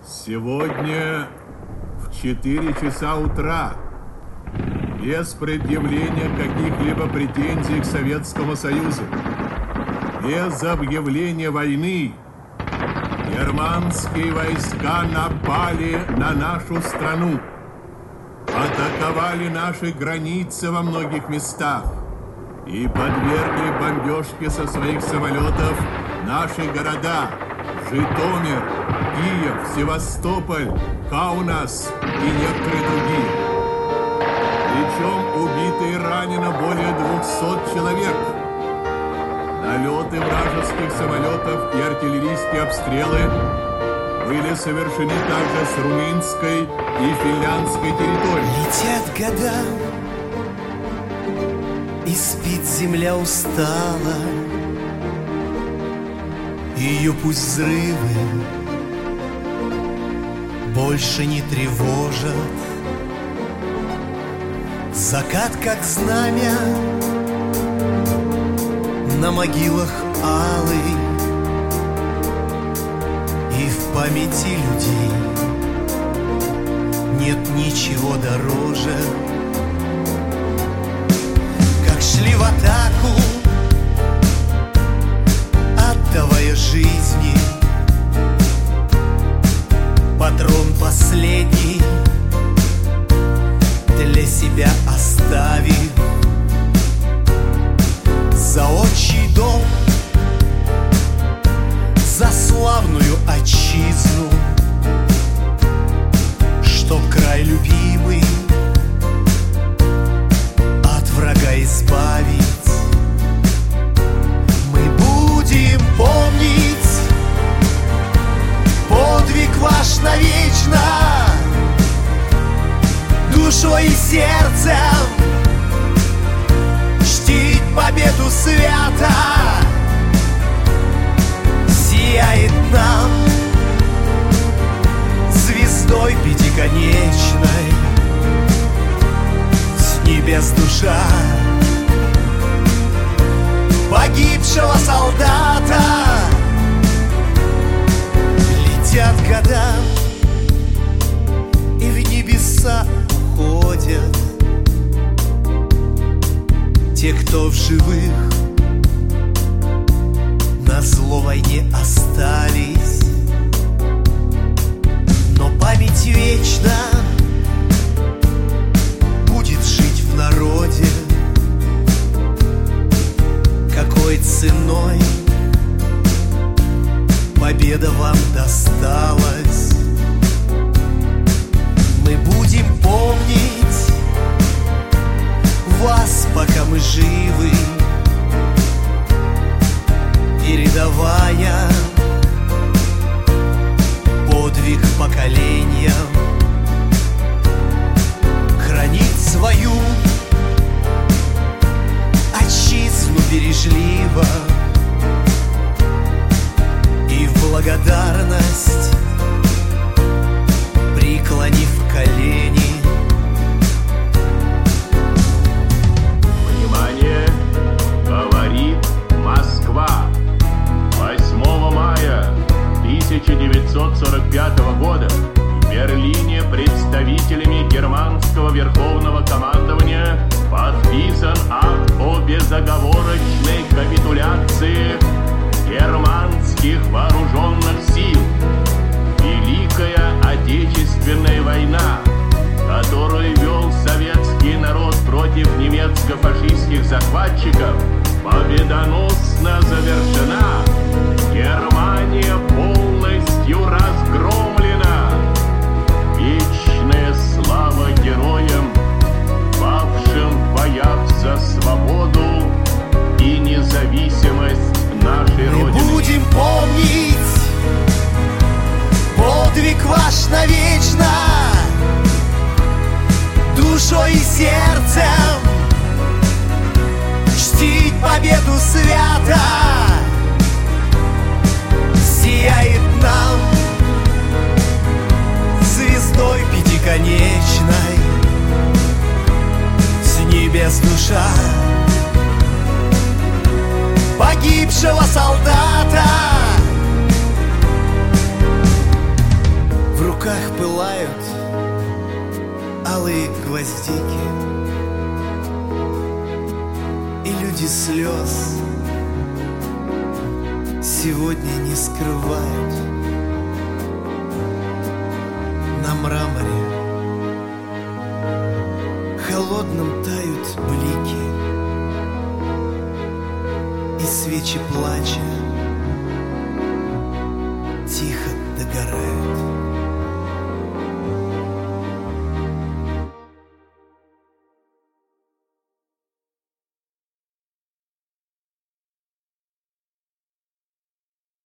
Сегодня в 4 часа утра, без предъявления каких-либо претензий к Советскому Союзу, без объявления войны, германские войска напали на нашу страну, атаковали наши границы во многих местах и подвергли бомбежке со своих самолетов наши города Житомир, Киев, Севастополь, Каунас и некоторые другие. Причем убито и ранено более 200 человек. Налеты вражеских самолетов и артиллерийские обстрелы были совершены также с румынской и финляндской территории. Летят года, и спит земля устала. Ее пусть взрывы больше не тревожат. Закат, как знамя, на могилах алый, и в памяти людей нет ничего дороже. Как шли в атаку, отдавая жизни, патрон последний для себя оставив, за отчий дом, за славную отчизну, чтоб край любимый от врага избавить. Мы будем помнить подвиг ваш навечно, душой и сердцем чтить победу свято. Сияет нам звездой пятиконечной с небес душа погибшего солдата. Летят года, и в небеса уходят те, кто в живых назло войне остались. Но память вечно будет жить в народе. Какой ценой победа вам досталась? Мы будем помнить вас, пока мы живы, передавая подвиг поколениям, хранить свою отчизну бережливо и в благодарность преклонив колени. Внимание! Говорит Москва. 8 мая 1945 года в Берлине представителями германского верховного командования подписан акт о безоговорочной капитуляции германских вооруженных сил. Великая Отечественная война, которую вел советский народ против немецко-фашистских захватчиков, победоносно завершена. Германия полностью разгромлена. Вечная слава героям, павшим в боях за свободу и независимость нашей Родины. Мы будем помнить подвиг ваш навечно, душой и сердцем чтить победу свято. Сияет нам звездой пятиконечной с небес душа погибшего солдата. В гвоздики, и люди слез сегодня не скрывают. На мраморе холодным тают блики, и свечи плача тихо догорают.